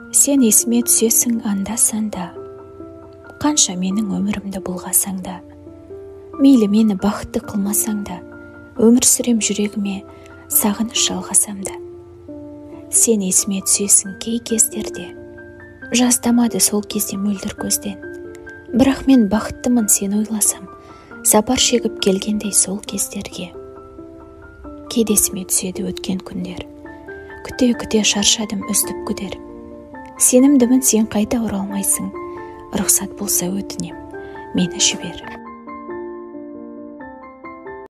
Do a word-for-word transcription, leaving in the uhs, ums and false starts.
Сен есіме түсесің анда-санда, қанша менің өмірімді бұлғасаң да. Мейлі мені бақытты қылмасаң да, өмір сүрем жүрегіме сағыныш жалғасам да. Сен есіме түсесің кей кездерде, жаздамады сол кезде мөлдір көзден. Бірақ мен бақыттымын сен ойласам, сапар шегіп келгендей сол кездерге. Кейде есіме түседі өткен күндер, күте-күте шаршадым үздіп күдер. Сенімдімін сен қайта оралмайсың, рұқсат болса өтінем, мені жібер.